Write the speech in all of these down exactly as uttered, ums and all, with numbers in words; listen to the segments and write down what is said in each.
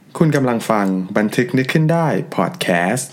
คุณกำลังฟังบันทึกนึกขึ้นได้พอดแคสต์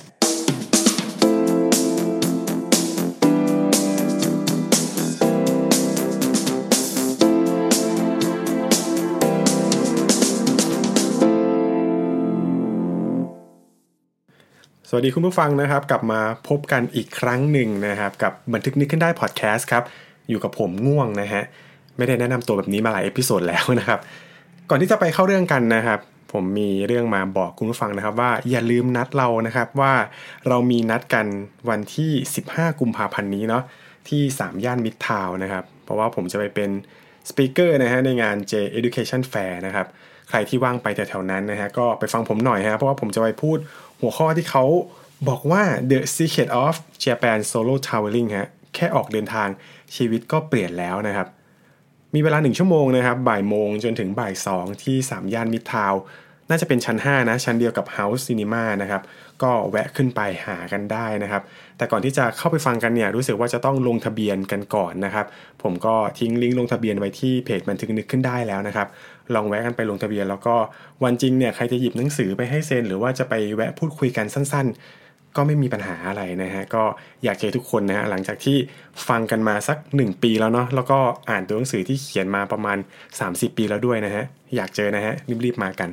สวัสดีคุณผู้ฟังนะครับกลับมาพบกันอีกครั้งหนึ่งนะครับกับบันทึกนึกขึ้นได้พอดแคสต์ครับอยู่กับผมง่วงนะฮะไม่ได้แนะนำตัวแบบนี้มาหลายเอพิโซดแล้วนะครับก่อนที่จะไปเข้าเรื่องกันนะครับผมมีเรื่องมาบอกคุณผู้ฟังนะครับว่าอย่าลืมนัดเรานะครับว่าเรามีนัดกันวันที่สิบห้ากุมภาพันธ์นี้เนาะที่สามย่านมิตรทาวน์นะครับเพราะว่าผมจะไปเป็นสปีกเกอร์นะฮะในงาน J Education Fair นะครับใครที่ว่างไปแถวๆนั้นนะฮะก็ไปฟังผมหน่อยฮะเพราะว่าผมจะไปพูดหัวข้อที่เขาบอกว่า The Secret of Japan Solo Traveling ฮะแค่ออกเดินทางชีวิตก็เปลี่ยนแล้วนะครับมีเวลาหนึ่งชั่วโมงนะครับบ่ายโมงจนถึงบ่ายสองที่สามย่านมิตรทาวน์น่าจะเป็นชั้นห้านะชั้นเดียวกับ House Cinema นะครับก็แวะขึ้นไปหากันได้นะครับแต่ก่อนที่จะเข้าไปฟังกันเนี่ยรู้สึกว่าจะต้องลงทะเบียนกันก่อนนะครับผมก็ทิ้งลิงก์ลงทะเบียนไว้ที่เพจบันทึกนึกขึ้นได้แล้วนะครับลองแวะกันไปลงทะเบียนแล้วก็วันจริงเนี่ยใครจะหยิบหนังสือไปให้เซ็นหรือว่าจะไปแวะพูดคุยกันสั้นๆก็ไม่มีปัญหาอะไรนะฮะก็อยากเจอทุกคนนะฮะหลังจากที่ฟังกันมาสักหนึ่งปีแล้วเนาะแล้วก็อ่านตัวหนังสือที่เขียนมาประมาณสามสิบปีแล้วด้วยนะฮะอยากเจอนะฮะรีบๆมากัน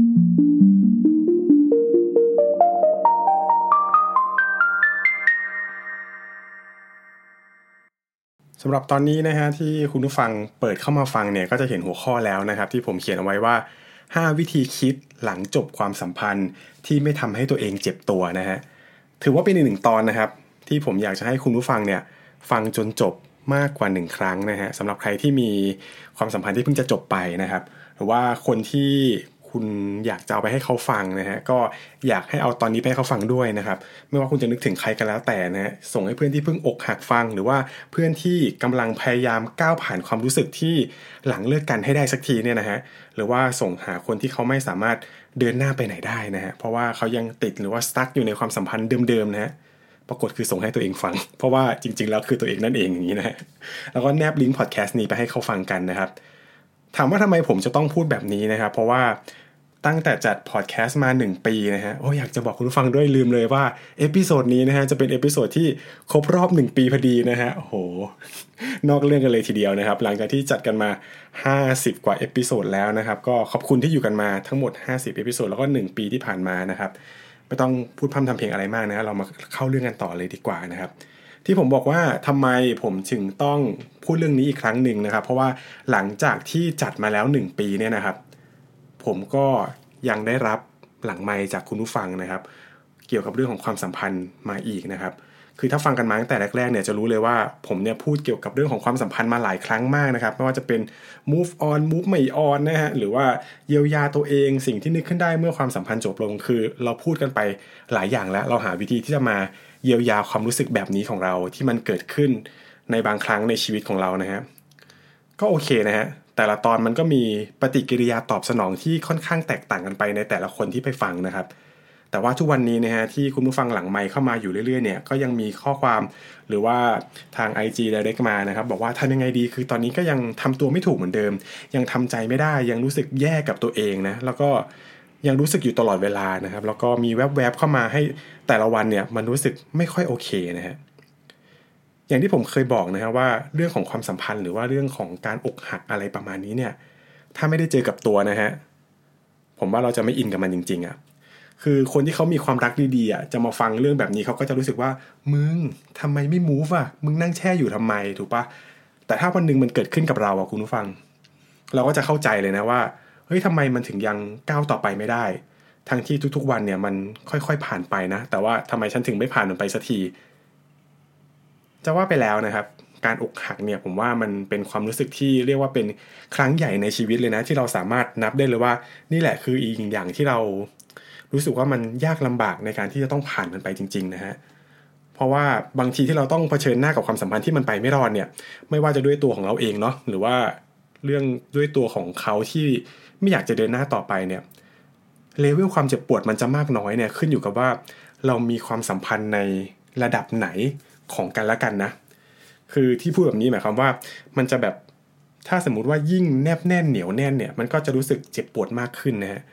สำหรับตอนนี้นะฮะที่คุณผู้ฟังเปิดเข้ามาฟังเนี่ยก็จะเห็นหัวข้อแล้วนะครับที่ผมเขียนเอาไว้ว่าห้าวิธีคิดหลังจบความสัมพันธ์ที่ไม่ทำให้ตัวเองเจ็บตัวนะฮะถือว่าเป็นอีกหนึ่งตอนนะครับที่ผมอยากจะให้คุณผู้ฟังเนี่ยฟังจนจบมากกว่าหนึ่งครั้งนะฮะสำหรับใครที่มีความสัมพันธ์ที่เพิ่งจะจบไปนะครับหรือว่าคนที่คุณอยากจะเอาไปให้เขาฟังนะฮะก็อยากให้เอาตอนนี้ไปให้เขาฟังด้วยนะครับไม่ว่าคุณจะนึกถึงใครก็แล้วแต่นะฮะส่งให้เพื่อนที่เพิ่งอกหักฟังหรือว่าเพื่อนที่กำลังพยายามก้าวผ่านความรู้สึกที่หลังเลิกกันให้ได้สักทีเนี่ยนะฮะหรือว่าส่งหาคนที่เขาไม่สามารถเดินหน้าไปไหนได้นะฮะเพราะว่าเขายังติดหรือว่าสตั๊กอยู่ในความสัมพันธ์เดิมๆนะฮะปรากฏคือส่งให้ตัวเองฟังเพราะว่าจริงๆแล้วคือตัวเองนั่นเองอย่างนี้นะฮะแล้วก็แนบลิงก์พอดแคสต์นี้ไปให้เขาฟังกันนะครับถามว่าทำไมผมจะต้องพูดแบบนี้นะครับเพราะว่าตั้งแต่จัดพอดแคสต์มาหนึ่งปีนะฮะโอ้อยากจะบอกคุณผู้ฟังด้วยลืมเลยว่าเอพิโซดนี้นะฮะจะเป็นเอพิโซดที่ครบรอบหนึ่งปีพอดีนะฮะโอ้โหนอกเรื่องกันเลยทีเดียวนะครับหลังจากที่จัดกันมาห้าสิบกว่าเอพิโซดแล้วนะครับก็ขอบคุณที่อยู่กันมาทั้งหมดห้าสิบเอพิโซดแล้วก็หนึ่งปีที่ผ่านมานะครับไม่ต้องพูดพร่ำทำเพลงอะไรมากนะเรามาเข้าเรื่องกันต่อเลยดีกว่านะครับที่ผมบอกว่าทำไมผมถึงต้องพูดเรื่องนี้อีกครั้งหนึ่งนะครับเพราะว่าหลังจากที่จัดมาแล้วหนึ่งปีเนี่ยนะครับผมก็ยังได้รับหลังไมค์จากคุณผู้ฟังนะครับเกี่ยวกับเรื่องของความสัมพันธ์มาอีกนะครับคือถ้าฟังกันมาตั้งแต่แรกๆเนี่ยจะรู้เลยว่าผมเนี่ยพูดเกี่ยวกับเรื่องของความสัมพันธ์มาหลายครั้งมากนะครับไม่ว่าจะเป็น move on move ไม่ on นะฮะหรือว่าเยียวยาตัวเองสิ่งที่นึกขึ้นได้เมื่อความสัมพันธ์จบลงคือเราพูดกันไปหลายอย่างแล้วเราหาวิธีที่จะมาเยียวยาความรู้สึกแบบนี้ของเราที่มันเกิดขึ้นในบางครั้งในชีวิตของเรานะฮะก็โอเคนะฮะแต่ละตอนมันก็มีปฏิกิริยาตอบสนองที่ค่อนข้างแตกต่างกันไปในแต่ละคนที่ไปฟังนะครับแต่ว่าทุกวันนี้นะฮะที่คุณผู้ฟังหลังไมค์เข้ามาอยู่เรื่อยๆเนี่ยก็ยังมีข้อความหรือว่าทาง ไอ จี Direct มานะครับบอกว่าทำยังไงดีคือตอนนี้ก็ยังทำตัวไม่ถูกเหมือนเดิมยังทำใจไม่ได้ยังรู้สึกแย่กับตัวเองนะแล้วก็ยังรู้สึกอยู่ตลอดเวลานะครับแล้วก็มีแวบๆเข้ามาให้แต่ละวันเนี่ยมันรู้สึกไม่ค่อยโอเคนะฮะอย่างที่ผมเคยบอกนะครับว่าเรื่องของความสัมพันธ์หรือว่าเรื่องของการอกหักอะไรประมาณนี้เนี่ยถ้าไม่ได้เจอกับตัวนะฮะผมว่าเราจะไม่อินกับมันจริงๆอ่ะคือคนที่เขามีความรักดีๆอ่ะจะมาฟังเรื่องแบบนี้เขาก็จะรู้สึกว่ามึงทำไมไม่ move อ่ะมึงนั่งแช่อยู่ทำไมถูกปะแต่ถ้าวันนึงมันเกิดขึ้นกับเราอ่ะคุณผู้ฟังเราก็จะเข้าใจเลยนะว่าเฮ้ยทำไมมันถึงยังก้าวต่อไปไม่ได้ทั้งที่ทุกๆวันเนี่ยมันค่อยๆผ่านไปนะแต่ว่าทำไมฉันถึงไม่ผ่านมันไปสักทีจะว่าไปแล้วนะครับการอกหักเนี่ยผมว่ามันเป็นความรู้สึกที่เรียกว่าเป็นครั้งใหญ่ในชีวิตเลยนะที่เราสามารถนับได้เลยว่านี่แหละคืออีกอย่างที่เรารู้สึกว่ามันยากลำบากในการที่จะต้องผ่านมันไปจริงๆนะฮะเพราะว่าบางทีที่เราต้องเผชิญหน้ากับความสัมพันธ์ที่มันไปไม่รอดเนี่ยไม่ว่าจะด้วยตัวของเราเองเนาะหรือว่าเรื่องด้วยตัวของเขาที่ไม่อยากจะเดินหน้าต่อไปเนี่ยเลเวลความเจ็บปวดมันจะมากน้อยเนี่ยขึ้นอยู่กับว่าเรามีความสัมพันธ์ในระดับไหนของกันและกันนะคือที่พูดแบบนี้หมายความว่ามันจะแบบถ้าสมมุติว่ายิ่งแนบแน่นเหนียวแน่นเนี่ยมันก็จะรู้สึกเจ็บปวดมากขึ้นนะฮะ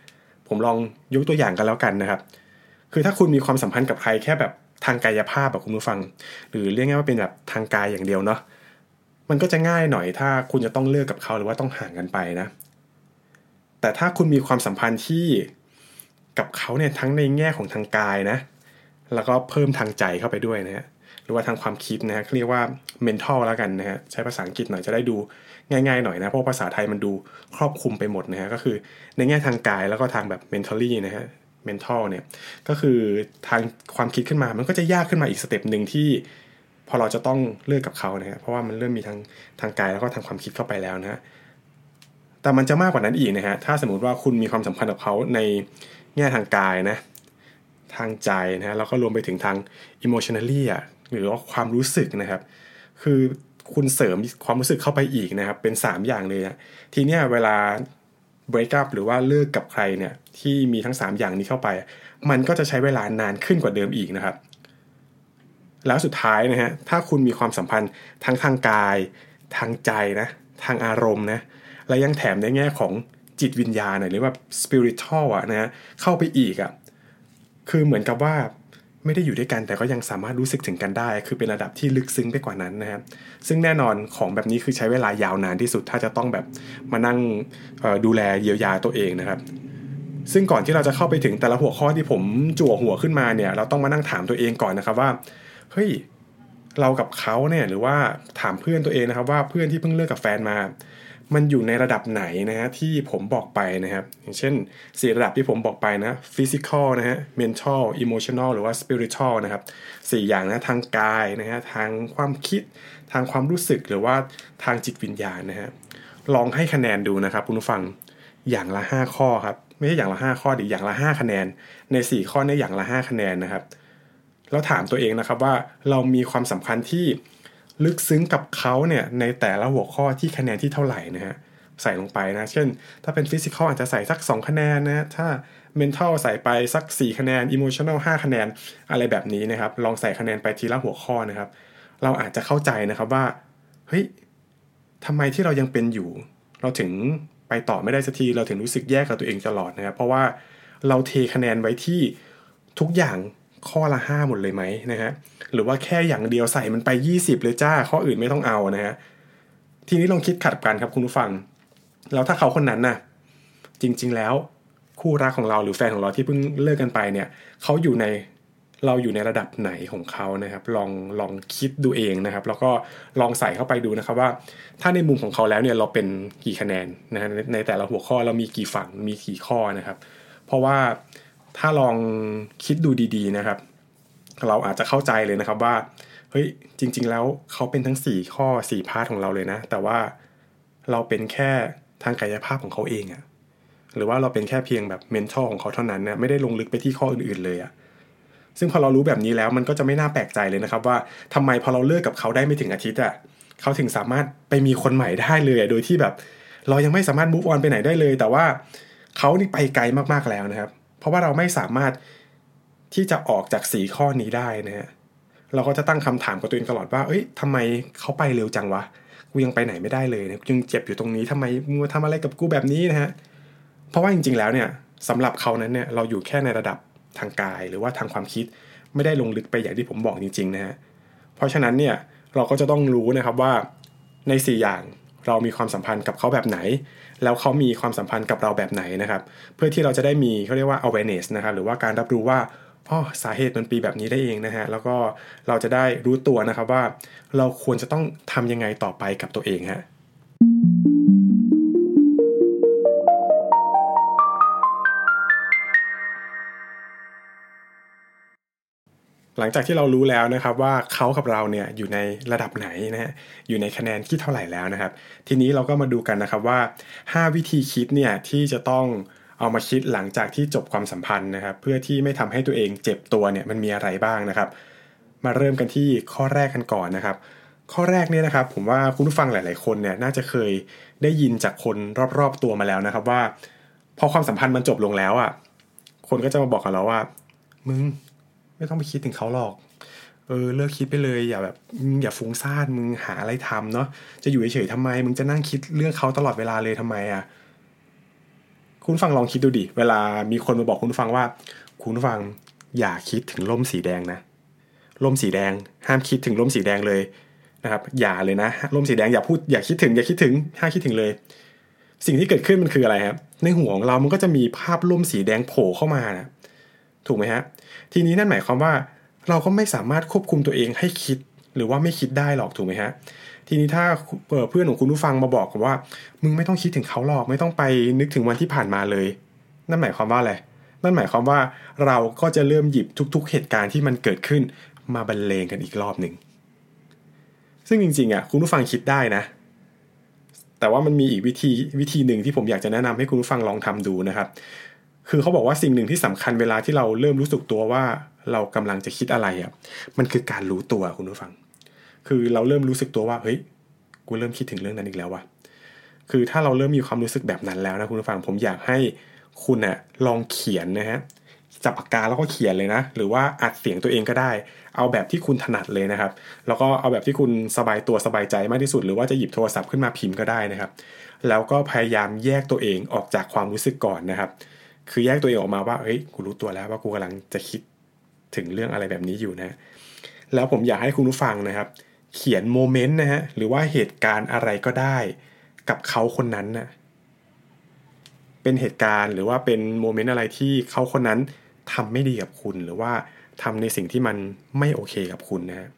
ผมลองยกตัวอย่างกันแล้วกันนะครับคือถ้าคุณมีความสัมพันธ์กับใครแค่แบบทางกายภาพแบบคุณผู้ฟังหรือเรียกง่ายว่าเป็นแบบทางกายอย่างเดียวเนาะมันก็จะง่ายหน่อยถ้าคุณจะต้องเลิกกับเขาหรือว่าต้องห่างกันไปนะแต่ถ้าคุณมีความสัมพันธ์ที่กับเขาเนี่ยทั้งในแง่ของทางกายนะแล้วก็เพิ่มทางใจเข้าไปด้วยนะฮะหรือว่าทางความคิดนะฮะเรียกว่า mental แล้วกันนะฮะใช้ภาษาอังกฤษหน่อยจะได้ดูง่ายๆหน่อยนะเพราะภาษาไทยมันดูครอบคลุมไปหมดนะฮะก็คือในแง่ทางกายแล้วก็ทางแบบ mentally นะฮะ mental เนี่ยก็คือทางความคิดขึ้นมามันก็จะยากขึ้นมาอีกสเต็ปนึงที่พอเราจะต้องเลิกกับเขานะฮะเพราะว่ามันเริ่มมีทางทางกายแล้วก็ทางความคิดเข้าไปแล้วนะฮะแต่มันจะมากกว่านั้นอีกนะฮะถ้าสมมติว่าคุณมีความสัมพันธ์กับเขาในแง่ทางกายนะทางใจนะฮะแล้วก็รวมไปถึงทาง emotionally อ่ะหรือว่าความรู้สึกนะครับคือคุณเสริมความรู้สึกเข้าไปอีกนะครับเป็นสามอย่างเลยนะทีเนี้ยเวลา break up หรือว่าเลิกกับใครเนี่ยที่มีทั้งสามอย่างนี้เข้าไปมันก็จะใช้เวลานานขึ้นกว่าเดิมอีกนะครับแล้วสุดท้ายนะฮะถ้าคุณมีความสัมพันธ์ทั้งทางกายทางใจนะทางอารมณ์นะและยังแถมในแง่ของจิตวิญญาณหรือว่า spiritual อ่ะนะฮะเข้าไปอีกอ่ะคือเหมือนกับว่าไม่ได้อยู่ด้วยกันแต่ก็ยังสามารถรู้สึกถึงกันได้คือเป็นระดับที่ลึกซึ้งไปกว่านั้นนะครับซึ่งแน่นอนของแบบนี้คือใช้เวลายาวนานที่สุดถ้าจะต้องแบบมานั่งดูแลเยียวยาตัวเองนะครับซึ่งก่อนที่เราจะเข้าไปถึงแต่ละหัวข้อที่ผมจั่วหัวขึ้นมาเนี่ยเราต้องมานั่งถามตัวเองก่อนนะครับว่าเฮ้ยเรากับเขาเนี่ยหรือว่าถามเพื่อนตัวเองนะครับว่าเพื่อนที่เพิ่งเลิกกับแฟนมามันอยู่ในระดับไหนนะฮะที่ผมบอกไปนะครับอย่างเช่นสี่ระดับที่ผมบอกไปนะ physical นะฮะ mental emotional หรือว่า spiritual นะครับสี่อย่างนะทางกายนะฮะทางความคิดทางความรู้สึกหรือว่าทางจิตวิญญาณนะฮะลองให้คะแนนดูนะครับคุณผู้ฟังอย่างละห้าข้อครับไม่ใช่อย่างละห้าข้อดิอย่างละห้าคะแนนในสี่ข้อนี้อย่างละห้าคะแนนนะครับแล้วถามตัวเองนะครับว่าเรามีความสัมพันธ์ที่ลึกซึ้งกับเขาเนี่ยในแต่ละหัวข้อที่คะแนนที่เท่าไหร่นะฮะใส่ลงไปนะเช่นถ้าเป็น physical อาจจะใส่สักสองคะแนนนะถ้า mental ใส่ไปสักสี่คะแนน emotional ห้าคะแนนอะไรแบบนี้นะครับลองใส่คะแนนไปทีละหัวข้อนะครับเราอาจจะเข้าใจนะครับว่าเฮ้ยทำไมที่เรายังเป็นอยู่เราถึงไปต่อไม่ได้สักทีเราถึงรู้สึกแย่กับตัวเองตลอดนะครับเพราะว่าเราเทคะแนนไว้ที่ทุกอย่างข้อละห้าหมดเลยไหมนะฮะหรือว่าแค่อย่างเดียวใส่มันไปยี่สิบเลยจ้าข้ออื่นไม่ต้องเอานะฮะทีนี้ลองคิดขัดกันครับคุณผู้ฟังแล้วถ้าเขาคนนั้นน่ะจริงๆแล้วคู่รักของเราหรือแฟนของเราที่เพิ่งเลิกกันไปเนี่ยเขาอยู่ในเราอยู่ในระดับไหนของเขานะครับลองลองคิดดูเองนะครับแล้วก็ลองใส่เข้าไปดูนะครับว่าถ้าในมุมของเขาแล้วเนี่ยเราเป็นกี่คะแนนนะฮะในแต่ละหัวข้อเรามีกี่ฝั่งมีกี่ข้อนะครับเพราะว่าถ้าลองคิดดูดีๆนะครับเราอาจจะเข้าใจเลยนะครับว่าเฮ้ยจริงๆแล้วเขาเป็นทั้งสี่ข้อสี่พาร์ทของเราเลยนะแต่ว่าเราเป็นแค่ทางกายภาพของเขาเองอะหรือว่าเราเป็นแค่เพียงแบบ mental ของเขาเท่านั้นนะไม่ได้ลงลึกไปที่ข้ออื่นๆเลยอะซึ่งพอเรารู้แบบนี้แล้วมันก็จะไม่น่าแปลกใจเลยนะครับว่าทำไมพอเราเลิกกับเขาได้ไม่ถึงอาทิตย์อะเขาถึงสามารถไปมีคนใหม่ได้เลยโดยที่แบบเรายังไม่สามารถ move on ไปไหนได้เลยแต่ว่าเขานี่ไปไกลมากๆแล้วนะครับเพราะว่าเราไม่สามารถที่จะออกจากสี่ข้อนี้ได้นะฮะเราก็จะตั้งคำถามกับตัวเองตลอดว่าเอ้ยทำไมเขาไปเร็วจังวะกูยังไปไหนไม่ได้เลยนะกูยังเจ็บอยู่ตรงนี้ทำไมมึงมาทำอะไรกับกูแบบนี้นะฮะเพราะว่าจริงๆแล้วเนี่ยสำหรับเขานั้นเนี่ยเราอยู่แค่ในระดับทางกายหรือว่าทางความคิดไม่ได้ลงลึกไปอย่างที่ผมบอกจริงๆนะฮะเพราะฉะนั้นเนี่ยเราก็จะต้องรู้นะครับว่าในสี่อย่างเรามีความสัมพันธ์กับเขาแบบไหนแล้วเขามีความสัมพันธ์กับเราแบบไหนนะครับเพื่อที่เราจะได้มีเขาเรียกว่า awareness นะครับหรือว่าการรับรู้ว่าอ๋อสาเหตุมันปีแบบนี้ได้เองนะฮะแล้วก็เราจะได้รู้ตัวนะครับว่าเราควรจะต้องทำยังไงต่อไปกับตัวเองฮะหลังจากที่เรารู้แล้วนะครับว่าเขากับเราเนี่ยอยู่ในระดับไหนนะฮะอยู่ในคะแนนที่เท่าไหร่แล้วนะครับทีนี้เราก็มาดูกันนะครับว่าห้าวิธีคิดเนี่ยที่จะต้องเอามาคิดหลังจากที่จบความสัมพันธ์นะครับเพื่อที่ไม่ทำให้ตัวเองเจ็บตัวเนี่ยมันมีอะไรบ้างนะครับมาเริ่มกันที่ข้อแรกกันก่อนนะครับข้อแรกเนี่ยนะครับผมว่าคุณผู้ฟังหลายๆคนเนี่ยน่าจะเคยได้ยินจากคนรอบๆตัวมาแล้วนะครับว่าพอความสัมพันธ์มันจบลงแล้วอ่ะคนก็จะมาบอกกับเราว่ามึงไม่ต้องไปคิดถึงเขาหรอกเออเลิกคิดไปเลยอย่าแบบอย่าฟุ้งซ่านมึงหาอะไรทำเนาะจะอยู่เฉยๆทำไมมึงจะนั่งคิดเรื่องเขาตลอดเวลาเลยทำไมอ่ะคุณฟังลองคิดดูดิเวลามีคนมาบอกคุณฟังว่าคุณฟังอย่าคิดถึงร่มสีแดงนะร่มสีแดงห้ามคิดถึงร่มสีแดงเลยนะครับอย่าเลยนะร่มสีแดงอย่าพูดอย่าคิดถึงอย่าคิดถึงห้ามคิดถึงเลยสิ่งที่เกิดขึ้นมันคืออะไรครับในหัวของเรามันก็จะมีภาพร่มสีแดงโผล่เข้ามานะถูกไหมฮะทีนี้นั่นหมายความว่าเราก็ไม่สามารถควบคุมตัวเองให้คิดหรือว่าไม่คิดได้หรอกถูกไหมฮะทีนี้ถ้าเพื่อนของคุณผู้ฟังมาบอกว่ามึงไม่ต้องคิดถึงเขาหรอกไม่ต้องไปนึกถึงวันที่ผ่านมาเลยนั่นหมายความว่าอะไรนั่นหมายความว่าเราก็จะเริ่มหยิบทุกๆเหตุการณ์ที่มันเกิดขึ้นมาบรรเลงกันอีกรอบหนึ่งซึ่งจริงๆอ่ะคุณผู้ฟังคิดได้นะแต่ว่ามันมีอีกวิธีวิธีหนึ่งที่ผมอยากจะแนะนำให้คุณผู้ฟังลองทำดูนะครับคือเขาบอกว่าสิ่งหนึ่งที่สำคัญเวลาที่เราเริ่มรู้สึกตัวว่าเรากำลังจะคิดอะไรอ่ะมันคือการรู้ตัวคุณผู้ฟังคือเราเริ่มรู้สึกตัวว่าเฮ้ยกูเริ่มคิดถึงเรื่องนั้นอีกแล้วว่ะคือถ้าเราเริ่มมีความรู้สึกแบบนั้นแล้วนะคุณผู้ฟังผมอยากให้คุณน่ะลองเขียนนะฮะจับปากกาแล้วก็เขียนเลยนะหรือว่าอัดเสียงตัวเองก็ได้เอาแบบที่คุณถนัดเลยนะครับแล้วก็เอาแบบที่คุณสบายตัวสบายใจมากที่สุดหรือว่าจะหยิบโทรศัพท์ขึ้นมาพิมพ์ก็ได้นะครับแล้วก็พยายามแยกตัวเองออกจากความรู้สึกก่อนนะครับคือแยกตัวเองออกมาว่าเฮ้ยกูรู้ตัวแล้วว่ากูกำลังจะคิดถึงเรื่องอะไรแบบนี้อยู่นะแล้วผมอยากให้คุณผู้ฟังนะครับเขียนโมเมนต์นะฮะหรือว่าเหตุการณ์อะไรก็ได้กับเขาคนนั้นนะเป็นเหตุการณ์หรือว่าเป็นโมเมนต์อะไรที่เขาคนนั้นทำไม่ดีกับคุณหรือว่าทำในสิ่งที่มันไม่โอเคกับคุณนะฮะ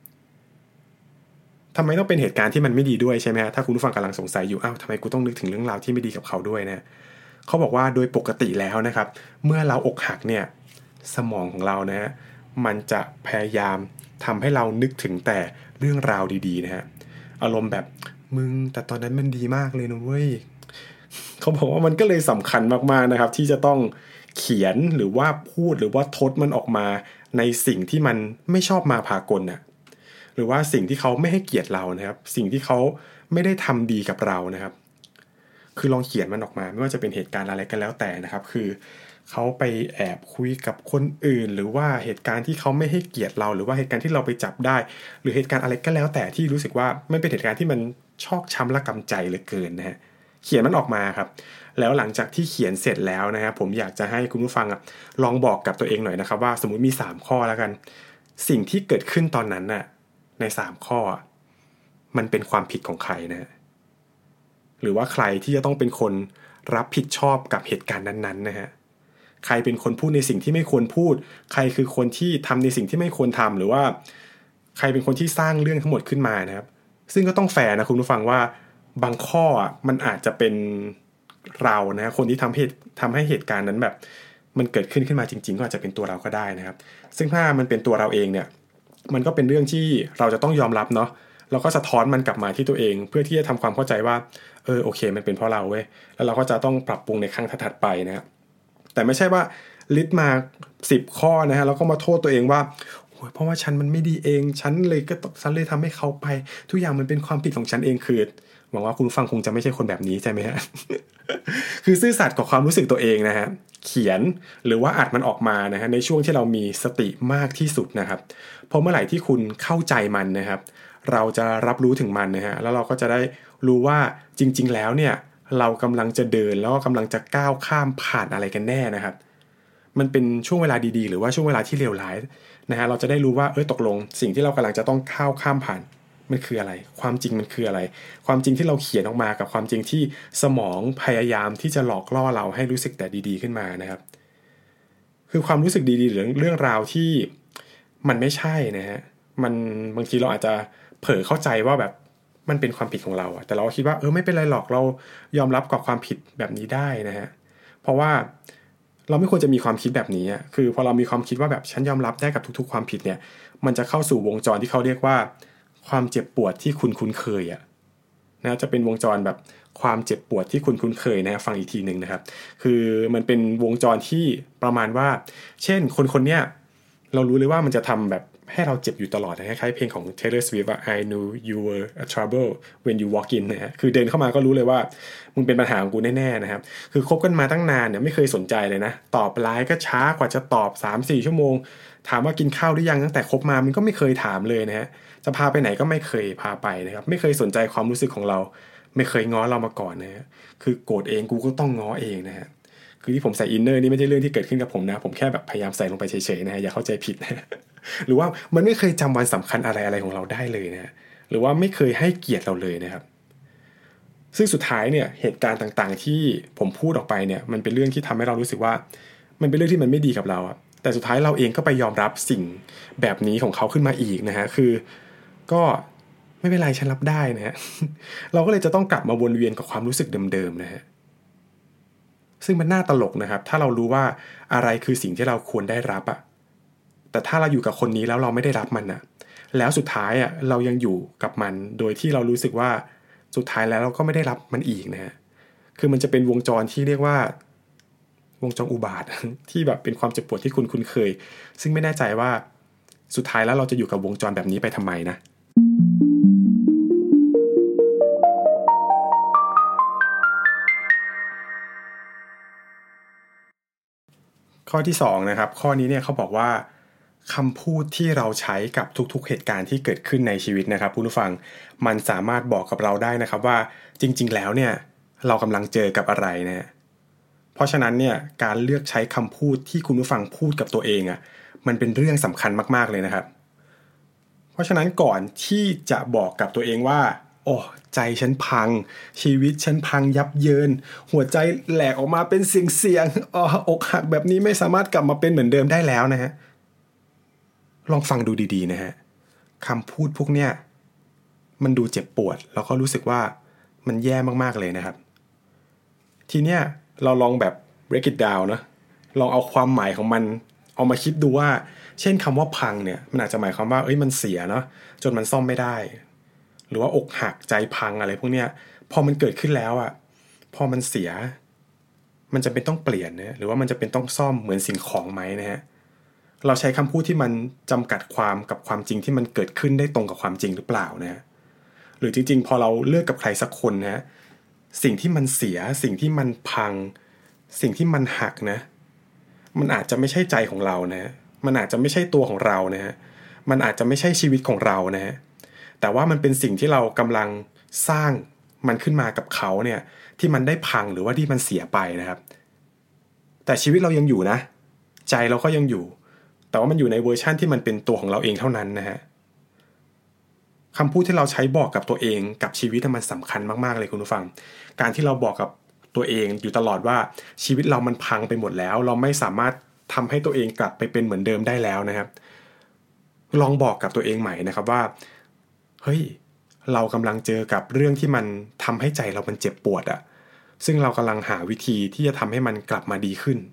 ทำไมต้องเป็นเหตุการณ์ที่มันไม่ดีด้วยใช่ไหมฮะถ้าคุณผู้ฟังกำลังสงสัยอยู่อ้าวทำไมกูต้องนึกถึงเรื่องราวที่ไม่ดีกับเขาด้วยนะเขาบอกว่าโดยปกติแล้วนะครับเมื่อเราอกหักเนี่ยสมองของเรานะฮะมันจะพยายามทำให้เรานึกถึงแต่เรื่องราวดีๆนะฮะอารมณ์แบบมึงแต่ตอนนั้นมันดีมากเลยนะเว้ยเขาบอกว่ามันก็เลยสำคัญมากๆนะครับที่จะต้องเขียนหรือว่าพูดหรือว่าทดมันออกมาในสิ่งที่มันไม่ชอบมาพากลน่ะหรือว่าสิ่งที่เขาไม่ให้เกียรติเรานะครับสิ่งที่เขาไม่ได้ทำดีกับเรานะครับคือลองเขียนมันออกมาไม่ว่าจะเป็นเหตุการณ์อะไรก็แล้วแต่นะครับคือเขาไปแอบคุยกับคนอื่นหรือว่าเหตุการณ์ที่เขาไม่ให้เกียรติเราหรือว่าเหตุการณ์ที่เราไปจับได้หรือเหตุการณ์อะไรก็แล้วแต่ที่รู้สึกว่ามันเป็นเหตุการณ์ที่มันชอกช้ำและกำใจเหลือเกินนะฮะเขียนมันออกมาครับแล้วหลังจากที่เขียนเสร็จแล้วนะครับผมอยากจะให้คุณผู้ฟังลองบอกกับตัวเองหน่อยนะครับว่าสมมุติมีสามข้อแล้วกันสิ่งที่เกิดขึ้นตอนนั้นน่ะในสามข้อมันเป็นความผิดของใครนะหรือว่าใครที่จะต้องเป็นคนรับผิดชอบกับเหตุการณ์นั้นๆนะฮะใครเป็นคนพูดในสิ่งที่ไม่ควรพูดใครคือคนที่ทำในสิ่งที่ไม่ควรทำหรือว่าใครเป็นคนที่สร้างเรื่องทั้งหมดขึ้นมานะครับซึ่งก็ต้องแฟร์นะคุณผู้ฟังว่าบางข้อมันอาจจะเป็นเรานะคนที่ทำเหตุทำให้เหตุการณ์นั้นแบบมันเกิดขึ้นขึ้นมาจริงๆก็อาจจะเป็นตัวเราก็ได้นะครับซึ่งถ้ามันเป็นตัวเราเองเนี่ยมันก็เป็นเรื่องที่เราจะต้องยอมรับเนาะเราก็สะท้อนมันกลับมาที่ตัวเองเพื่อที่จะทำความเข้าใจว่าเออโอเคมันเป็นเพราะเราเว้ยแล้วเราก็จะต้องปรับปรุงในครั้งถัดไปนะครับแต่ไม่ใช่ว่าลิสต์มาสิบข้อนะฮะแล้วก็มาโทษตัวเองว่าโอ้ยเพราะว่าฉันมันไม่ดีเองฉันเลยก็ฉันเลยทำให้เขาไปทุกอย่างมันเป็นความผิดของฉันเองคือหวังว่าคุณผู้ฟังคงจะไม่ใช่คนแบบนี้ใช่ไหมฮะ คือซื่อสัตย์กับความรู้สึกตัวเองนะฮะเขียนหรือว่าอัดมันออกมานะฮะในช่วงที่เรามีสติมากที่สุดนะครับเพราะเมื่อไหร่ที่คุณเข้าใจมันนะครับเราจะรับรู้ถึงมันนะฮะแล้วเราก็จะได้รู้ว่าจริงๆแล้วเนี่ยเรากำลังจะเดินแล้วก็กำลังจะก้าวข้ามผ่านอะไรกันแน่นะครับมันเป็นช่วงเวลาดีๆหรือว่าช่วงเวลาที่เลวร้ายนะฮะเราจะได้รู้ว่าเออตกลงสิ่งที่เรากำลังจะต้องก้าวข้ามผ่านมันคืออะไรความจริงมันคืออะไรความจริงที่เราเขียนออกมากับความจริงที่สมองพยายามที่จะหลอกล่อเราให้รู้สึกแต่ดีๆขึ้นมานะครับคือความรู้สึกดีๆหรือเรื่องราวที่มันไม่ใช่นะฮะมันบางทีเราอาจจะเผลอเข้าใจว่าแบบมันเป็นความผิดของเราแต่เราคิดว่าเออไม่เป็นไรหรอกเรายอมรับกับความผิดแบบนี้ได้นะฮะเพราะว่าเราไม่ควรจะมีความคิดแบบนี้คือพอเรามีความคิดว่าแบบฉันยอมรับได้กับทุกๆความผิดเนี่ยมันจะเข้าสู่วงจรที่เขาเรียกว่าความเจ็บปวดที่คุณคุ้นเคยอ่ะนะจะเป็นวงจรแบบความเจ็บปวดที่คุณคุ้นเคยนะฟังอีกทีนึงนะครับคือมันเป็นวงจรที่ประมาณว่าเช่นคนคนเนี้ยเรารู้เลยว่ามันจะทำแบบให้เราเจ็บอยู่ตลอดนะคล้ายๆเพลงของ Taylor Swift ว่า I knew you were a trouble when you walk in นะฮะคือเดินเข้ามาก็รู้เลยว่ามึงเป็นปัญหาของกูแน่ๆนะครับคือคบกันมาตั้งนานเนี่ยไม่เคยสนใจเลยนะตอบไลน์ก็ช้ากว่าจะตอบ สามสี่ ชั่วโมงถามว่ากินข้าวหรือยังตั้งแต่คบมามันก็ไม่เคยถามเลยนะฮะจะพาไปไหนก็ไม่เคยพาไปนะครับไม่เคยสนใจความรู้สึกของเราไม่เคยง้อเรามาก่อนนะฮะคือโกรธเองกูก็ต้องง้อเองนะฮะคือที่ผมใส่อินเนอร์นี่ไม่ใช่เรื่องที่เกิดขึ้นกับผมนะผมแค่แบบพยายามใส่ลงไปเฉยๆนะฮะอย่าเข้าใจผิดนะหรือว่ามันไม่เคยจำวันสำคัญอะไรอะไรของเราได้เลยนะฮะหรือว่าไม่เคยให้เกียรติเราเลยนะครับซึ่งสุดท้ายเนี่ยเหตุการณ์ต่างๆที่ผมพูดออกไปเนี่ยมันเป็นเรื่องที่ทำให้เรารู้สึกว่ามันเป็นเรื่องที่มันไม่ดีกับเราแต่สุดท้ายเราเองก็ไปยอมรับสิ่งแบบนี้ของเขาขึ้นมาอีกนะฮะคือก็ไม่เป็นไรฉันรับได้นะฮะ เราก็เลยจะต้องกลับมาวนเวียนกับความรู้สึกเดิมๆนะฮะซึ่งมันน่าตลกนะครับถ้าเรารู้ว่าอะไรคือสิ่งที่เราควรได้รับอะแต่ถ้าเราอยู่กับคนนี้แล้วเราไม่ได้รับมันอะแล้วสุดท้ายอะเรายังอยู่กับมันโดยที่เรารู้สึกว่าสุดท้ายแล้วเราก็ไม่ได้รับมันอีกนะฮะคือมันจะเป็นวงจรที่เรียกว่าวงจรอุบาท ที่แบบเป็นความเจ็บปวดที่คุณคุ้นเคยซึ่งไม่แน่ใจว่าสุดท้ายแล้วเราจะอยู่กับวงจรแบบนี้ไปทำไมนะข้อที่สองนะครับข้อนี้เนี่ยเขาบอกว่าคำพูดที่เราใช้กับทุกๆเหตุการณ์ที่เกิดขึ้นในชีวิตนะครับผู้ฟังมันสามารถบอกกับเราได้นะครับว่าจริงๆแล้วเนี่ยเรากำลังเจอกับอะไรนะเพราะฉะนั้นเนี่ยการเลือกใช้คำพูดที่คุณผู้ฟังพูดกับตัวเองอ่ะมันเป็นเรื่องสำคัญมากๆเลยนะครับเพราะฉะนั้นก่อนที่จะบอกกับตัวเองว่าโอ้ใจฉันพังชีวิตฉันพังยับเยินหัวใจแหลกออกมาเป็นเสียงๆอ๋ออกหักแบบนี้ไม่สามารถกลับมาเป็นเหมือนเดิมได้แล้วนะฮะลองฟังดูดีๆนะฮะคำพูดพวกเนี้ยมันดูเจ็บปวดแล้วก็รู้สึกว่ามันแย่มากๆเลยนะครับทีเนี้ยเราลองแบบ break it down นะลองเอาความหมายของมันเอามาคิดดูว่าเช่นคำว่าพังเนี่ยมันอาจจะหมายความว่าเอ้ยมันเสียเนาะจนมันซ่อมไม่ได้หรือว่าอกหักใจพังอะไรพวกเนี้ยพอมันเกิดขึ้นแล้วอ่ะพอมันเสียมันจะเป็นต้องเปลี่ยนนะหรือว่ามันจะเป็นต้องซ่อมเหมือนสิ่งของไหมนะฮะเราใช้คำพูดที่มันจำกัดความกับความจริงที่มันเกิดขึ้นได้ตรงกับความจริงหรือเปล่านะหรือจริงๆพอเราเลิกกับใครสักคนนะสิ่งที่มันเสียสิ่งที่มันพังสิ่งที่มันหักนะมันอาจจะไม่ใช่ใจของเรานะมันอาจจะไม่ใช่ตัวของเรานะฮะมันอาจจะไม่ใช่ชีวิตของเรานะฮะแต่ว่ามันเป็นสิ่งที่เรากำลังสร้างมันขึ้นมากับเขาเนี่ยที่มันได้พังหรือว่าที่มันเสียไปนะครับแต่ชีวิตเรายังอยู่นะใจเราก็ยังอยู่แต่ว่ามันอยู่ในเวอร์ชั่นที่มันเป็นตัวของเราเองเท่านั้นนะฮะคำพูดที่เราใช้บอกกับตัวเองกับชีวิตมันสำคัญมากๆเลยคุณผู้ฟังการที่เราบอกกับตัวเองอยู่ตลอดว่าชีวิตเรามันพังไปหมดแล้วเราไม่สามารถทำให้ตัวเองกลับไปเป็นเหมือนเดิมได้แล้วนะครับลองบอกกับตัวเองใหม่นะครับว่าเฮ้ยเรากำลังเจอกับเรื่องที่มันทำให้ใจเรามันเจ็บปวดอะซึ่งเรากำลังหาวิธีที่จะทำให้มันกลับมาดีขึ้น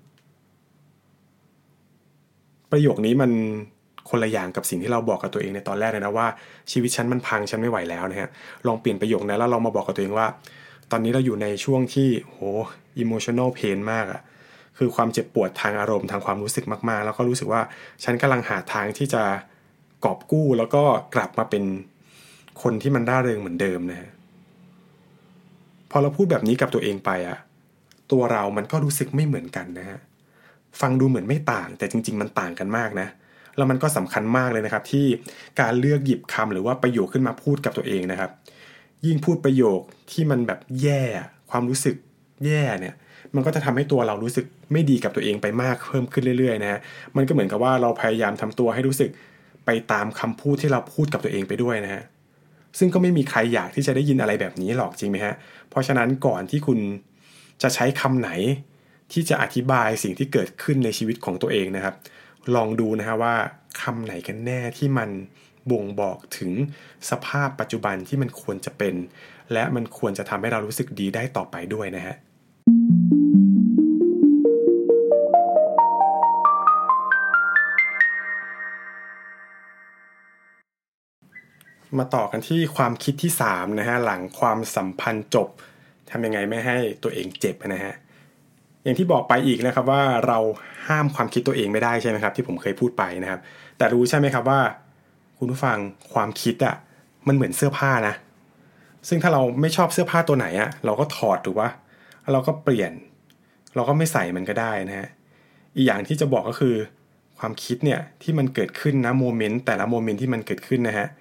ประโยคนี้มันคนละอย่างกับสิ่งที่เราบอกกับตัวเองในตอนแรกเลยนะว่าชีวิตฉันมันพังฉันไม่ไหวแล้วนะฮะลองเปลี่ยนประโยคนั้นแล้วลองมาบอกกับตัวเองว่าตอนนี้เราอยู่ในช่วงที่โห emotional pain มากอะคือความเจ็บปวดทางอารมณ์ทางความรู้สึกมากๆแล้วก็รู้สึกว่าฉันกำลังหาทางที่จะกอบกู้แล้วก็กลับมาเป็นคนที่มันร่าเริงเหมือนเดิมนะฮะพอเราพูดแบบนี้กับตัวเองไปอะตัวเรามันก็รู้สึกไม่เหมือนกันนะฮะฟังดูเหมือนไม่ต่างแต่จริงๆมันต่างกันมากนะแล้วมันก็สำคัญมากเลยนะครับที่การเลือกหยิบคำหรือว่าประโยคขึ้นมาพูดกับตัวเองนะครับยิ่งพูดประโยคที่มันแบบแย่ความรู้สึกแย่เนี่ยมันก็จะทำให้ตัวเรารู้สึกไม่ดีกับตัวเองไปมากเพิ่มขึ้นเรื่อยๆนะฮะมันก็เหมือนกับว่าเราพยายามทำตัวให้รู้สึกไปตามคำพูดที่เราพูดกับตัวเองไปด้วยนะฮะซึ่งก็ไม่มีใครอยากที่จะได้ยินอะไรแบบนี้หรอกจริงไหมฮะเพราะฉะนั้นก่อนที่คุณจะใช้คำไหนที่จะอธิบายสิ่งที่เกิดขึ้นในชีวิตของตัวเองนะครับลองดูนะฮะว่าคำไหนกันแน่ที่มันบ่งบอกถึงสภาพปัจจุบันที่มันควรจะเป็นและมันควรจะทำให้เรารู้สึกดีได้ต่อไปด้วยนะฮะมาต่อกันที่ความคิดที่สามนะฮะหลังความสัมพันธ์จบทำยังไงไม่ให้ตัวเองเจ็บนะฮะอย่างที่บอกไปอีกนะครับว่าเราห้ามความคิดตัวเองไม่ได้ใช่ไหมครับที่ผมเคยพูดไปนะครับแต่รู้ใช่ไหมครับว่าคุณผู้ฟังความคิดอ่ะมันเหมือนเสื้อผ้านะซึ่งถ้าเราไม่ชอบเสื้อผ้าตัวไหนอ่ะเราก็ถอดถูกปะเราก็เปลี่ยนเราก็ไม่ใส่มันก็ได้นะฮะอีกอย่างที่จะบอกก็คือความคิดเนี่ยที่มันเกิดขึ้นนะโมเมนต์แต่ละโมเมนต์ที่มันเกิดขึ้นนะฮะ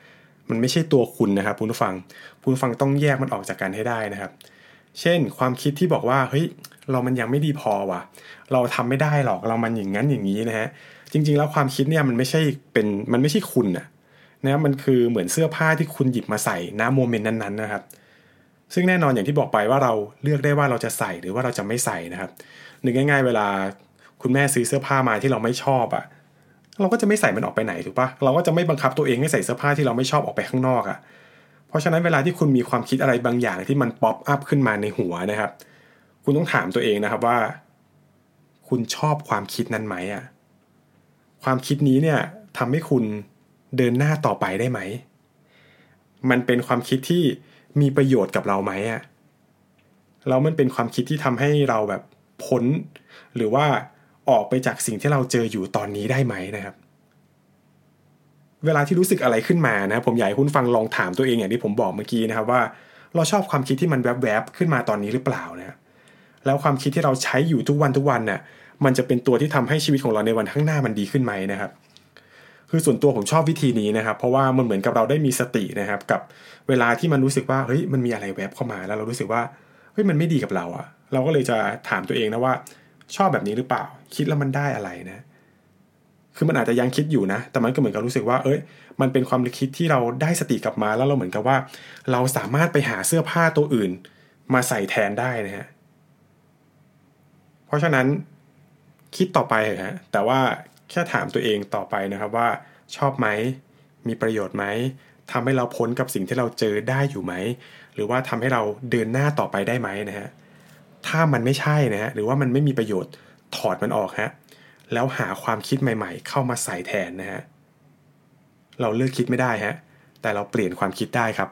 มันไม่ใช่ตัวคุณนะครับคุณผู้ฟังคุณผู้ฟังต้องแยกมันออกจากกันให้ได้นะครับเช่นความคิดที่บอกว่าเฮ้ยเรามันยังไม่ดีพอว่ะเราทำไม่ได้หรอกเรามันอย่างนั้นอย่างนี้นะฮะจริงๆแล้วความคิดเนี่ยมันไม่ใช่เป็นมันไม่ใช่คุณนะนะมันคือเหมือนเสื้อผ้าที่คุณหยิบมาใส่ณโมเมนต์นั้นๆนะครับซึ่งแน่นอนอย่างที่บอกไปว่าเราเลือกได้ว่าเราจะใส่หรือว่าเราจะไม่ใส่นะครับนึกง่ายๆเวลาคุณแม่ซื้อเสื้อผ้ามาที่เราไม่ชอบอ่ะเราก็จะไม่ใส่มันออกไปไหนถูกปะเราก็จะไม่บังคับตัวเองให้ใส่เสื้อผ้าที่เราไม่ชอบออกไปข้างนอกอ่ะเพราะฉะนั้นเวลาที่คุณมีความคิดอะไรบางอย่างที่มันป๊อปอัพขึ้นมาในหัวนะครับคุณต้องถามตัวเองนะครับว่าคุณชอบความคิดนั้นไหมอ่ะความคิดนี้เนี่ยทำให้คุณเดินหน้าต่อไปได้ไหมมันเป็นความคิดที่มีประโยชน์กับเราไหมอ่ะแล้วมันเป็นความคิดที่ทำให้เราแบบพ้นหรือว่าออกไปจากสิ่งที่เราเจออยู่ตอนนี้ได้ไหมนะครับเวลาที่รู้สึกอะไรขึ้นมานะผมอยากให้คุณฟังลองถามตัวเองอย่างที่ผมบอกเมื่อกี้นะครับว่าเราชอบความคิดที่มันแวบๆขึ้นมาตอนนี้หรือเปล่านะแล้วความคิดที่เราใช้อยู่ทุกวันทุกวันน่ะมันจะเป็นตัวที่ทำให้ชีวิตของเราในวันข้างหน้ามันดีขึ้นไหมนะครับคือส่วนตัวผมชอบวิธีนี้นะครับเพราะว่ามันเหมือนกับเราได้มีสตินะครับกับเวลาที่มันรู้สึกว่าเฮ้ยมันมีอะไรแวบเข้ามาแล้วเรารู้สึกว่าเฮ้ยมันไม่ดีกับเราอะเราก็เลยจะถามตัวเองนะว่าชอบแบบนี้หรือเปล่าคิดแล้วมันได้อะไรนะคือมันอาจจะยังคิดอยู่นะแต่มันก็เหมือนกับรู้สึกว่าเอ้ยมันเป็นความคิดที่เราได้สติกลับมาแล้วเราเหมือนกับว่าเราสามารถไปหาเสื้อผ้าตัวอื่นมาใส่แทนได้นะฮะเพราะฉะนั้นคิดต่อไปฮะแต่ว่าแค่ถามตัวเองต่อไปนะครับว่าชอบไหมมีประโยชน์ไหมทำให้เราพ้นกับสิ่งที่เราเจอได้อยู่ไหมหรือว่าทำให้เราเดินหน้าต่อไปได้ไหมนะฮะถ้ามันไม่ใช่นะฮะหรือว่ามันไม่มีประโยชน์ถอดมันออกฮะแล้วหาความคิดใหม่ๆเข้ามาใส่แทนนะฮะเราเลือกคิดไม่ได้ฮะแต่เราเปลี่ยนความคิดได้ครับ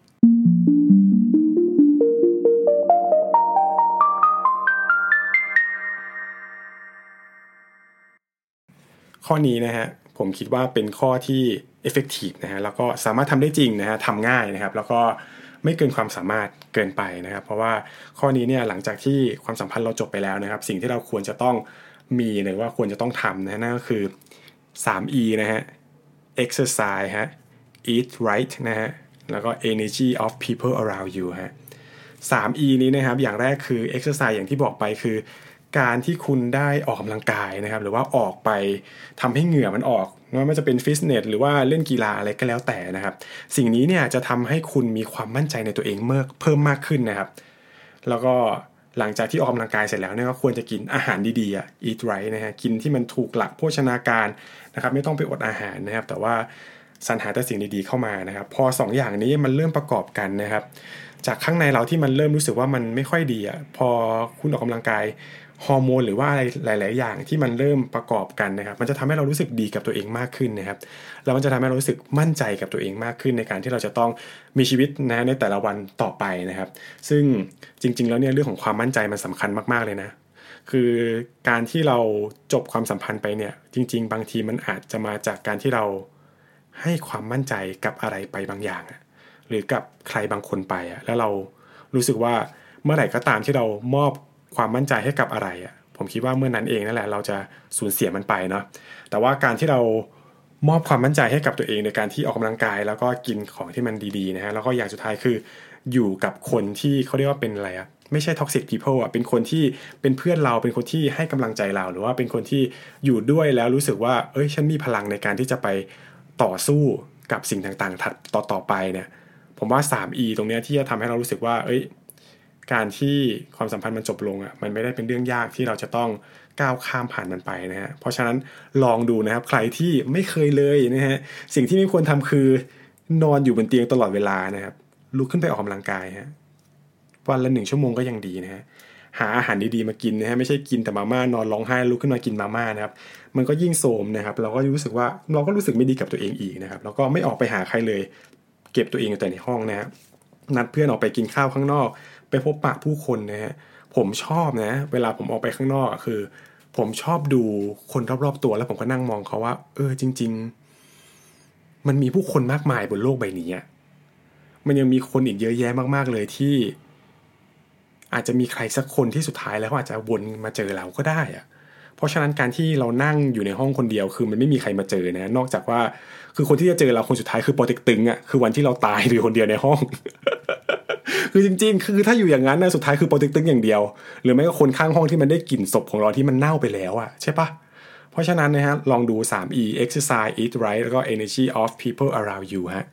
ข้อนี้นะฮะผมคิดว่าเป็นข้อที่ effective นะฮะแล้วก็สามารถทำได้จริงนะฮะทำง่ายนะครับแล้วก็ไม่เกินความสามารถเกินไปนะครับเพราะว่าข้อนี้เนี่ยหลังจากที่ความสัมพันธ์เราจบไปแล้วนะครับสิ่งที่เราควรจะต้องมีหรือว่าควรจะต้องทำนะนั่นก็คือ สาม อี นะฮะ exercise ฮะ eat right นะฮะแล้วก็ energy of people around you ฮะ สาม อี นี้นะครับอย่างแรกคือ exercise อย่างที่บอกไปคือการที่คุณได้ออกกำลังกายนะครับหรือว่าออกไปทำให้เหงื่อมันออกไม่ว่าจะเป็นฟิตเนสหรือว่าเล่นกีฬาอะไรก็แล้วแต่นะครับสิ่งนี้เนี่ยจะทำให้คุณมีความมั่นใจในตัวเองเมื่อเพิ่มมากขึ้นนะครับแล้วก็หลังจากที่ออกกำลังกายเสร็จแล้วเนี่ยก็ควรจะกินอาหารดีๆอ่ะ eat right นะฮะกินที่มันถูกหลักโภชนาการนะครับไม่ต้องไปอดอาหารนะครับแต่ว่าสรรหาแต่สิ่งดีๆเข้ามานะครับพอสองอย่างนี้มันเริ่มประกอบกันนะครับจากข้างในเราที่มันเริ่มรู้สึกว่ามันไม่ค่อยดีอ่ะพอคุณออกกำลังกายฮอร์โมนหรือว่าอะไรหลายๆอย่างที่มันเริ่มประกอบกันนะครับมันจะทำให้เรารู้สึกดีกับตัวเองมากขึ้นนะครับแล้วมันจะทำให้เรารู้สึกมั่นใจกับตัวเองมากขึ้นในการที่เราจะต้องมีชีวิตนะในแต่ละวันต่อไปนะครับซึ่งจริงๆแล้วเนี่ยเรื่องของความมั่นใจมันสำคัญมากๆเลยนะคือการที่เราจบความสัมพันธ์ไปเนี่ยจริงๆบางทีมันอาจจะมาจากการที่เราให้ความมั่นใจกับอะไรไปบางอย่างหรือกับใครบางคนไปอ่ะแล้วเรารู้สึกว่าเมื่อไหร่ก็ตามที่เรามอบความมั่นใจให้กับอะไรอ่ะผมคิดว่าเมื่อนั้นเองนั่นแหละเราจะสูญเสียมันไปเนาะแต่ว่าการที่เรามอบความมั่นใจให้กับตัวเองในการที่ออกกำลังกายแล้วก็กินของที่มันดีๆนะฮะแล้วก็อย่างสุดท้ายคืออยู่กับคนที่เขาเรียกว่าเป็นอะไรอ่ะไม่ใช่ toxic people อ่ะเป็นคนที่เป็นเพื่อนเราเป็นคนที่ให้กำลังใจเราหรือว่าเป็นคนที่อยู่ด้วยแล้วรู้สึกว่าเอ้ยฉันมีพลังในการที่จะไปต่อสู้กับสิ่งต่างๆถัดต่อๆไปเนี่ยผมว่า ทรี อี ตรงนี้ที่จะทำให้เรารู้สึกว่าเอ้ยการที่ความสัมพันธ์มันจบลงอ่ะมันไม่ได้เป็นเรื่องยากที่เราจะต้องก้าวข้ามผ่านมันไปนะฮะเพราะฉะนั้นลองดูนะครับใครที่ไม่เคยเลยนะฮะสิ่งที่ไม่ควรทำคือนอนอยู่บนเตียงตลอดเวลานะครับลุกขึ้นไปออกกำลังกายฮะวันละหนึ่งชั่วโมงก็ยังดีนะฮะหาอาหารดีๆมากินนะฮะไม่ใช่กินแต่มาม่านอนร้องไห้ลุกขึ้นมากินมาม่านะครับมันก็ยิ่งโทรมนะครับเราก็รู้สึกว่าเราก็รู้สึกไม่ดีกับตัวเองอีกนะครับแล้วก็ไม่ออกไปหาใครเลยเก็บตัวเองอยู่แต่ในห้องนะฮะนัดเพื่อนออกไปกินข้าวข้างนอกไปพบปะผู้คนนะฮะผมชอบนะเวลาผมออกไปข้างนอกคือผมชอบดูคนรอบๆตัวแล้วผมก็นั่งมองเขาว่าเออจริงๆมันมีผู้คนมากมายบนโลกใบนี้อ่ะมันยังมีคนอีกเยอะแยะมากๆเลยที่อาจจะมีใครสักคนที่สุดท้ายแล้วอาจจะวนมาเจอเราก็ได้อ่ะเพราะฉะนั้นการที่เรานั่งอยู่ในห้องคนเดียวคือมันไม่มีใครมาเจอนะนอกจากว่าคือคนที่จะเจอเราคนสุดท้ายคือปอเต็กตึงอ่ะคือวันที่เราตายอยู่คนเดียวในห้อง คือจริงๆคือถ้าอยู่อย่างนั้นนะสุดท้ายคือปอเต็กตึงอย่างเดียวหรือไม่ก็คนข้างห้องที่มันได้กลิ่นศพของเราที่มันเน่าไปแล้วอ่ะใช่ปะเพราะฉะนั้นนะฮะลองดู ทรี อี exercise eat right แล้วก็ energy of people around you ฮะ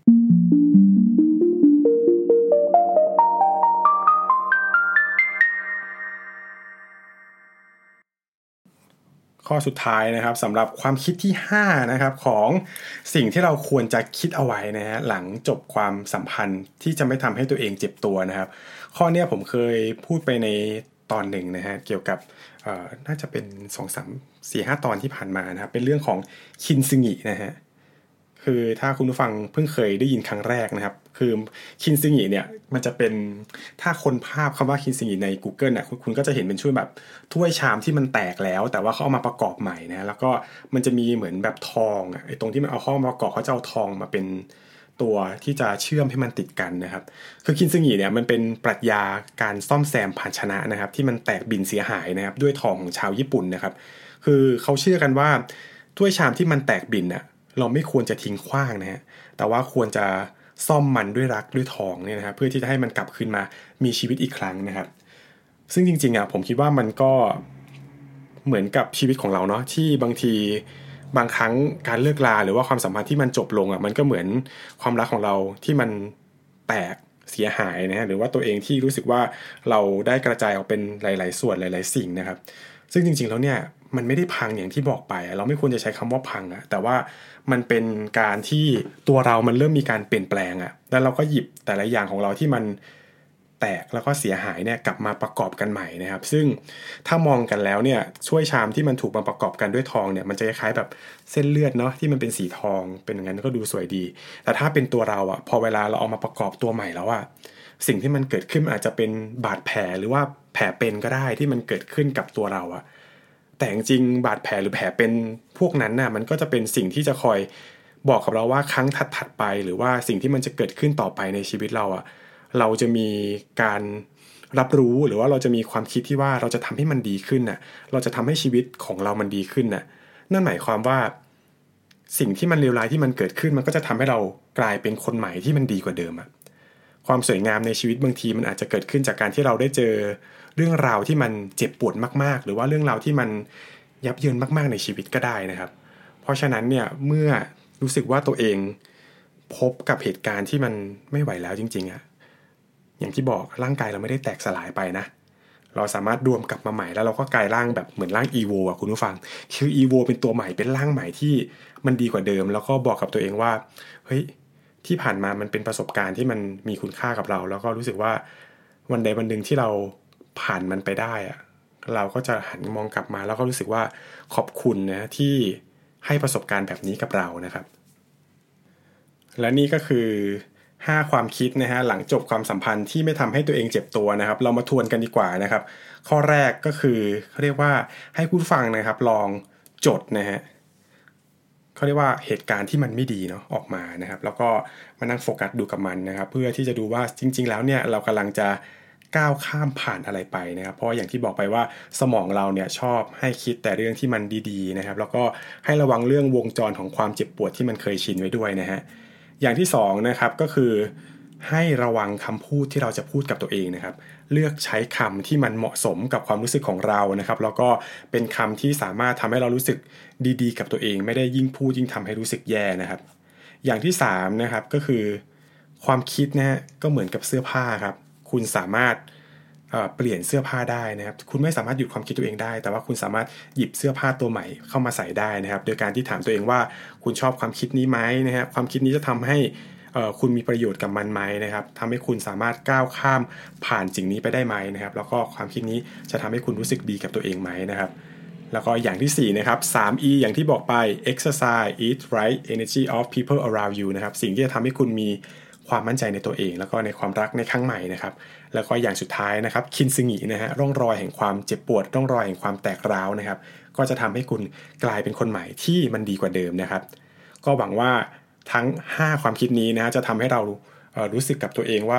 ข้อสุดท้ายนะครับสำหรับความคิดที่ห้านะครับของสิ่งที่เราควรจะคิดเอาไว้นะฮะหลังจบความสัมพันธ์ที่จะไม่ทำให้ตัวเองเจ็บตัวนะครับข้อนี้ผมเคยพูดไปในตอนหนึ่งนะฮะเกี่ยวกับน่าจะเป็น สอง สาม สี่ ห้า ตอนที่ผ่านมานะครับเป็นเรื่องของคินซึงินะฮะคือถ้าคุณผู้ฟังเพิ่งเคยได้ยินครั้งแรกนะครับคือคินซึงิเนี่ยมันจะเป็นถ้าคนภาพคำว่าคินซึงิใน Google น่ะคุณก็จะเห็นเป็นช่วยแบบถ้วยชามที่มันแตกแล้วแต่ว่าเขาเอามาประกอบใหม่นะแล้วก็มันจะมีเหมือนแบบทองอ่ะไอ้ตรงที่มันเอาข้อมาประกอบเขาจะเอาทองมาเป็นตัวที่จะเชื่อมให้มันติดกันนะครับคือคินซึงิเนี่ยมันเป็นปรัชญาการซ่อมแซมภาชนะนะครับที่มันแตกบินเสียหายนะครับด้วยทองของชาวญี่ปุ่นนะครับคือเขาเชื่อกันว่าถ้วยชามที่มันแตกบินน่ะเราไม่ควรจะทิ้งขว้างนะฮะแต่ว่าควรจะซ่อมมันด้วยรักด้วยทองเนี่ยนะครับเพื่อที่จะให้มันกลับคืนมามีชีวิตอีกครั้งนะครับซึ่งจริงๆอ่ะผมคิดว่ามันก็เหมือนกับชีวิตของเราเนาะที่บางทีบางครั้งการเลิกลาหรือว่าความสัมพันธ์ที่มันจบลงอ่ะมันก็เหมือนความรักของเราที่มันแตกเสียหายนะฮะหรือว่าตัวเองที่รู้สึกว่าเราได้กระจายออกเป็นหลายๆส่วนหลายๆสิ่งนะครับซึ่งจริงๆแล้วเนี่ยมันไม่ได้พังอย่างที่บอกไปเราไม่ควรจะใช้คำว่าพังอะแต่ว่ามันเป็นการที่ตัวเรามันเริ่มมีการเปลี่ยนแปลงอะแล้วเราก็หยิบแต่ละอย่างของเราที่มันแตกแล้วก็เสียหายเนี่ยกลับมาประกอบกันใหม่นะครับซึ่งถ้ามองกันแล้วเนี่ยช่วยชามที่มันถูกมาประกอบกันด้วยทองเนี่ยมันจะคล้ายๆแบบเส้นเลือดเนาะที่มันเป็นสีทองเป็นอย่างนั้นก็ดูสวยดีแต่ถ้าเป็นตัวเราอะพอเวลาเราเอามาประกอบตัวใหม่แล้วอะสิ่งที่มันเกิดขึ้นอาจจะเป็นบาดแผลหรือว่าแผลเป็นก็ได้ที่มันเกิดขึ้นกับตัวเราอะแต่จริงบาดแผลหรือแผลเป็นพวกนั้นน่ะมันก็จะเป็นสิ่งที่จะคอยบอกกับเราว่าครั้งถัดๆไปหรือว่าสิ่งที่มันจะเกิดขึ้นต่อไปในชีวิตเราอะเราจะมีการรับรู้หรือว่าเราจะมีความคิดที่ว่าเราจะทำให้มันดีขึ้นน่ะเราจะทำให้ชีวิตของเรามันดีขึ้นน่ะนั่นหมายความว่าสิ่งที่มันเลวร้ายที่มันเกิดขึ้นมันก็จะทำให้เรากลายเป็นคนใหม่ที่มันดีกว่าเดิมอะความสวยงามในชีวิตบางทีมันอาจจะเกิดขึ้นจากการที่เราได้เจอเรื่องราวที่มันเจ็บปวดมากๆหรือว่าเรื่องราวที่มันยับเยินมากๆในชีวิตก็ได้นะครับเพราะฉะนั้นเนี่ยเมื่อรู้สึกว่าตัวเองพบกับเหตุการณ์ที่มันไม่ไหวแล้วจริงๆอะอย่างที่บอกร่างกายเราไม่ได้แตกสลายไปนะเราสามารถรวมกลับมาใหม่แล้วเราก็กลายร่างแบบเหมือนร่าง อี โว อ่ะคุณผู้ฟังคือ อี โว เป็นตัวใหม่เป็นร่างใหม่ที่มันดีกว่าเดิมแล้วก็บอกกับตัวเองว่าเฮ้ยที่ผ่านมามันเป็นประสบการณ์ที่มันมีคุณค่ากับเราแล้วก็รู้สึกว่าวันใดวันหนึ่งที่เราผ่านมันไปได้อะเราก็จะหันมองกลับมาแล้วก็รู้สึกว่าขอบคุณนะที่ให้ประสบการณ์แบบนี้กับเรานะครับและนี่ก็คือห้าความคิดนะฮะหลังจบความสัมพันธ์ที่ไม่ทำให้ตัวเองเจ็บตัวนะครับเรามาทวนกันดีกว่านะครับข้อแรกก็คือเขาเรียกว่าให้ผู้ฟังนะครับลองจดนะฮะเขาเรียกว่าเหตุการณ์ที่มันไม่ดีเนาะออกมานะครับแล้วก็มานั่งโฟกัสดูกับมันนะครับเพื่อที่จะดูว่าจริงๆแล้วเนี่ยเรากำลังจะก้าวข้ามผ่านอะไรไปนะครับเพราะอย่างที่บอกไปว่าสมองเราเนี่ยชอบให้คิดแต่เรื่องที่มันดีๆนะครับแล้วก็ให้ระวังเรื่องวงจรของความเจ็บปวดที่มันเคยชินไว้ด้วยนะฮะอย่างที่สองนะครับก็คือให้ระวังคำพูดที่เราจะพูดกับตัวเองนะครับเลือกใช้คำที่มันเหมาะสมกับความรู้สึกของเรานะครับแล้วก็เป็นคำที่สามารถทำให้เรารู้สึกดีๆกับตัวเองไม่ได้ยิ่งพูดยิ่งทำให้รู้สึกแย่นะครับอย่างที่สามนะครับก็คือความคิดนะฮะก็เหมือนกับเสื้อผ้าครับคุณสามารถเปลี่ยนเสื้อผ้าได้นะครับคุณไม่สามารถหยุดความคิดตัวเองได้แต่ว่าคุณสามารถหยิบเสื้อผ้าตัวใหม่เข้ามาใส่ได้นะครับโดยการที่ถามตัวเองว่าคุณชอบความคิดนี้ไหมนะฮะความคิดนี้จะทำให้คุณมีประโยชน์กับมันไหมนะครับทำให้คุณสามารถก้าวข้ามผ่านสิ่งนี้ไปได้ไหมนะครับแล้วก็ความคิดนี้จะทำให้คุณรู้สึกดีกับตัวเองไหมนะครับแล้วก็อย่างที่สี่นะครับ ทรี อี อย่างที่บอกไป exercise eat right energy of people around you นะครับสิ่งที่จะทำให้คุณมีความมั่นใจในตัวเองแล้วก็ในความรักในครั้งใหม่นะครับแล้วก็อย่างสุดท้ายนะครับคินซึงินะฮะร่องรอยแห่งความเจ็บปวดร่องรอยแห่งความแตกร้าวนะครับก็จะทำให้คุณกลายเป็นคนใหม่ที่มันดีกว่าเดิมนะครับก็หวังว่าทั้งห้าความคิดนี้นะจะทำให้เราเอ่อรู้สึกกับตัวเองว่า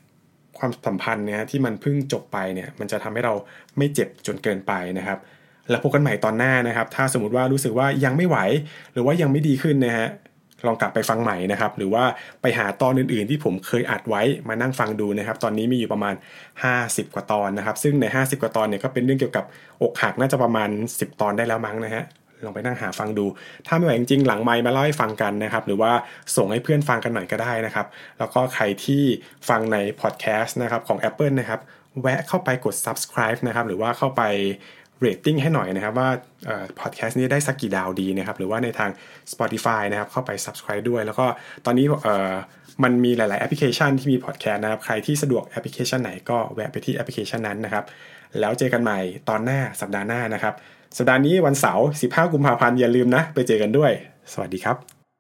ความสัมพันธ์เนี่ยที่มันเพิ่งจบไปเนี่ยมันจะทำให้เราไม่เจ็บจนเกินไปนะครับแล้วพบกันใหม่ตอนหน้านะครับถ้าสมมติว่ารู้สึกว่ายังไม่ไหวหรือว่ายังไม่ดีขึ้นนะฮะลองกลับไปฟังใหม่นะครับหรือว่าไปหาตอนอื่นๆที่ผมเคยอัดไว้มานั่งฟังดูนะครับตอนนี้มีอยู่ประมาณห้าสิบกว่าตอนนะครับซึ่งในห้าสิบกว่าตอนเนี่ยก็เป็นเรื่องเกี่ยวกับอกหักน่าจะประมาณสิบตอนได้แล้วมั้งนะฮะลองไปนั่งหาฟังดูถ้าไม่ไหวจริงๆหลังไมค์มาเล่าให้ฟังกันนะครับหรือว่าส่งให้เพื่อนฟังกันหน่อยก็ได้นะครับแล้วก็ใครที่ฟังในพอดแคสต์นะครับของ Apple นะครับแวะเข้าไปกด Subscribe นะครับหรือว่าเข้าไปเรตติ้งให้หน่อยนะครับว่าเอ่อพอดแคสต์นี้ได้สักกี่ดาวดีนะครับหรือว่าในทาง Spotify นะครับเข้าไป Subscribe ด้วยแล้วก็ตอนนี้เอ่อมันมีหลายๆแอปพลิเคชันที่มีพอดแคสต์นะครับใครที่สะดวกแอปพลิเคชันไหนก็แวะไปที่แอปพลิเคชันนั้นนะครับแล้วเจอกันใหม่ตอนหน้าสัปดาห์หน้านะครับสัปดาห์นี้วันเสาร์สิบห้ากุมภาพันธ์อย่าลืมนะไปเจอกันด้วยสวัสดีครับ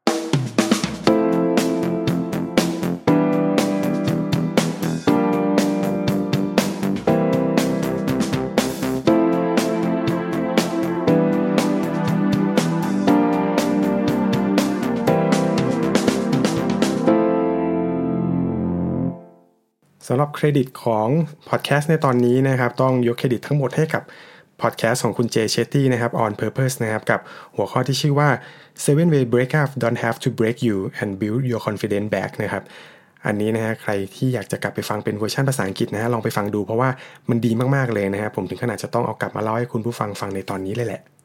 สำหรับเครดิตของพอดแคสต์ในตอนนี้นะครับต้องยกเครดิตทั้งหมดให้กับพอดแคสต์ของคุณเจเชตตี้นะครับ On Purpose นะครับกับหัวข้อที่ชื่อว่า seven way breakup don't have to break you and build your confidence back นะครับอันนี้นะฮะใครที่อยากจะกลับไปฟังเป็นเวอร์ชันภาษาอังกฤษนะฮะลองไปฟังดูเพราะว่ามันดีมากๆเลยนะฮะผมถึงขนาดจะต้องเอากลับมาเล่าให้คุณผู้ฟังฟังในตอนนี้เลยแหละ